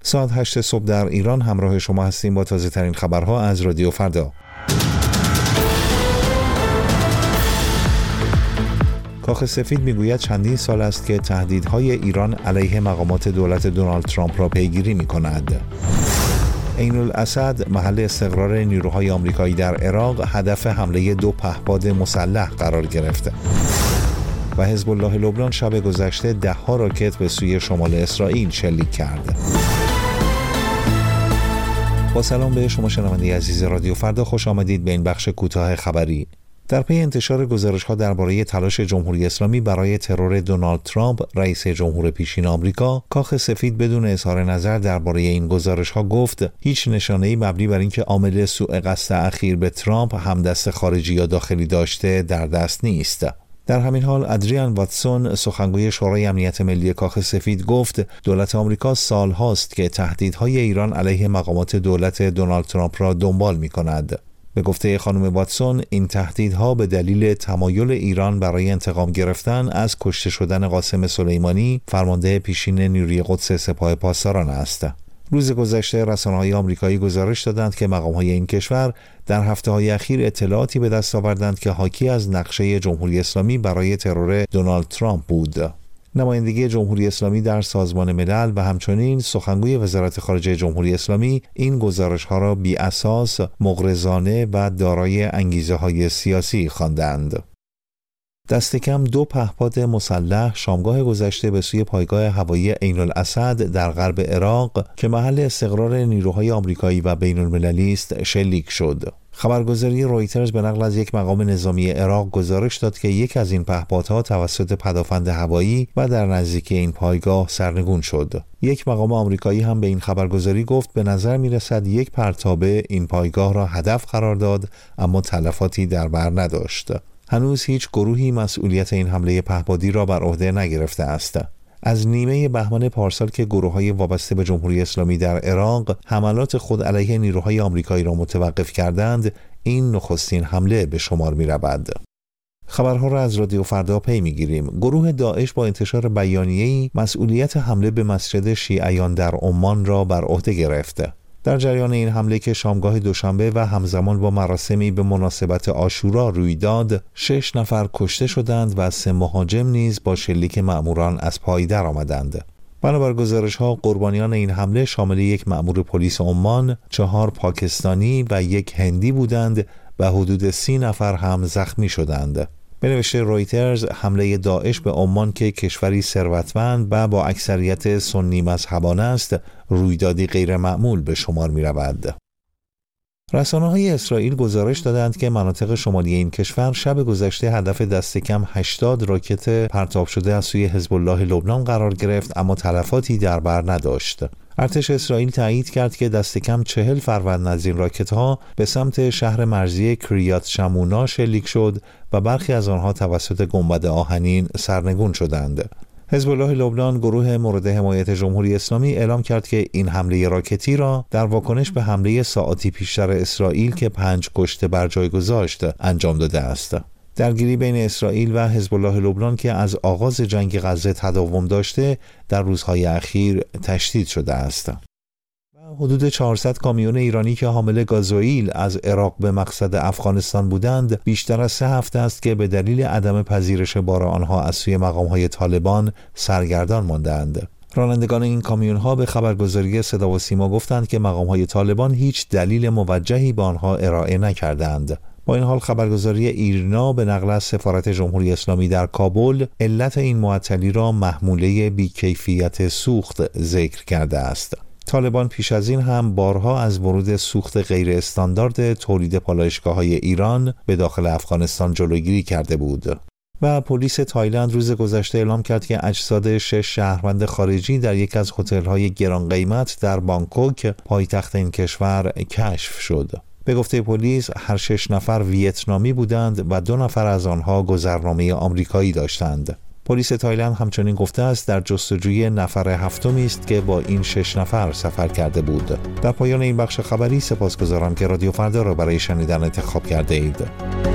ساعت 8 صبح در ایران همراه شما هستیم با تازه ترین خبرها از رادیو فردا. کاخ سفید میگوید چندین سال است که تهدیدهای ایران علیه مقامات دولت دونالد ترامپ را پیگیری می‌کند. عین الاسد، محل استقرار نیروهای آمریکایی در عراق، هدف حمله 2 پهپاد مسلح قرار گرفته. و حزب الله لبنان شب گذشته 10 راکت به سوی شمال اسرائیل شلیک کرد. با سلام به شما شنونده عزیز رادیو فردا، خوش آمدید به این بخش کوتاه خبری. در پی انتشار گزارش‌ها درباره تلاش جمهوری اسلامی برای ترور دونالد ترامپ، رئیس جمهور پیشین آمریکا، کاخ سفید بدون اظهار نظر درباره این گزارش‌ها گفت هیچ نشانه‌ای مبنی بر اینکه عامل سوء قصد اخیر به ترامپ هم دست خارجی یا داخلی داشته در دست نیست. در همین حال ادریان واتسون، سخنگوی شورای امنیت ملی کاخ سفید، گفت دولت آمریکا سال‌هاست که تهدیدهای ایران علیه مقامات دولت دونالد ترامپ را دنبال می‌کند. به گفته خانم واتسون، این تهدیدها به دلیل تمایل ایران برای انتقام گرفتن از کشته شدن قاسم سلیمانی، فرمانده پیشین نیروی قدس سپاه پاسداران است. روز گذشته رسانه‌های آمریکایی گزارش دادند که مقام‌های این کشور در هفته‌های اخیر اطلاعاتی به دست آوردند که حاکی از نقشه جمهوری اسلامی برای ترور دونالد ترامپ بود. نمایندگی جمهوری اسلامی در سازمان ملل و همچنین سخنگوی وزارت خارجه جمهوری اسلامی این گزارش‌ها را بی‌اساس، مغرضانه و دارای انگیزه‌های سیاسی خواندند. دست کم 2 پهپاد مسلح شامگاه گذشته به سوی پایگاه هوایی عین الاسد در غرب عراق که محل استقرار نیروهای آمریکایی و بین‌المللی است شلیک شد. خبرگزاری رویترز به نقل از یک مقام نظامی عراق گزارش داد که یک از این پهپادها توسط پدافند هوایی و در نزدیکی این پایگاه سرنگون شد. یک مقام آمریکایی هم به این خبرگزاری گفت به نظر می‌رسد یک پرتابه این پایگاه را هدف قرار داد، اما تلفاتی در بر نداشت. هنوز هیچ گروهی مسئولیت این حمله پهپادی را بر عهده نگرفته است. از نیمه بهمن پارسال که گروه‌های وابسته به جمهوری اسلامی در عراق حملات خود علیه نیروهای آمریکایی را متوقف کردند، این نخستین حمله به شمار می‌رود. خبرها را از رادیو فردا پی می‌گیریم. گروه داعش با انتشار بیانیه‌ای مسئولیت حمله به مسجد شیعیان در عمان را بر عهده گرفت. در جریان این حمله که شامگاه دوشنبه و همزمان با مراسمی به مناسبت عاشورا روی داد، 6 نفر کشته شدند و 3 مهاجم نیز با شلیک مأموران از پای در آمدند. بنابر گزارش‌ها قربانیان این حمله شامل یک مأمور پلیس عمان، 4 پاکستانی و 1 هندی بودند و حدود 30 نفر هم زخمی شدند. به نوشته رویترز، حمله داعش به عمان که کشوری ثروتمند و با اکثریت سنی مذهبانه است، رویدادی غیر معمول به شمار می رود. رسانه‌های اسرائیل گزارش دادند که مناطق شمالی این کشور شب گذشته هدف دست کم 80 راکت پرتاب شده از سوی حزب الله لبنان قرار گرفت، اما تلفاتی در بر نداشت. ارتش اسرائیل تایید کرد که دست کم 40 فروند از این راکت‌ها به سمت شهر مرزی کریات شمونا شلیک شد و برخی از آنها توسط گنبد آهنین سرنگون شدند. حزب الله لبنان، گروه مورد حمایت جمهوری اسلامی، اعلام کرد که این حمله راکتی را در واکنش به حمله ساعاتی پیشتر اسرائیل که 5 کشته بر جای گذاشت انجام داده است. درگیری بین اسرائیل و حزب الله لبنان که از آغاز جنگ غزه تداوم داشته در روزهای اخیر تشدید شده است. حدود 400 کامیون ایرانی که حامل گازوئیل از عراق به مقصد افغانستان بودند بیشتر از 3 هفته است که به دلیل عدم پذیرش بار آنها از سوی مقام‌های طالبان سرگردان ماندند. رانندگان این کامیون‌ها به خبرگزاری صدا و سیما گفتند که مقام‌های طالبان هیچ دلیل موجهی به آنها ارائه نکردند. با این حال خبرگزاری ایرنا به نقل از سفارت جمهوری اسلامی در کابل علت این معطلی را محموله بی‌کیفیت سوخت ذکر کرده است. طالبان پیش از این هم بارها از ورود سوخت غیر استاندارد تولید پالایشگاه‌های ایران به داخل افغانستان جلوگیری کرده بود. و پلیس تایلند روز گذشته اعلام کرد که اجساد 6 شهروند خارجی در یک از هتل‌های گران قیمت در بانکوک، پایتخت این کشور، کشف شد. به گفته پلیس هر 6 نفر ویتنامی بودند و 2 نفر از آنها گذرنامه آمریکایی داشتند. پلیس تایلند همچنین گفته است در جستجوی نفر هفتمی است که با این 6 نفر سفر کرده بود. در پایان این بخش خبری سپاسگزارم که رادیو فردا را برای شنیدن انتخاب کرده اید.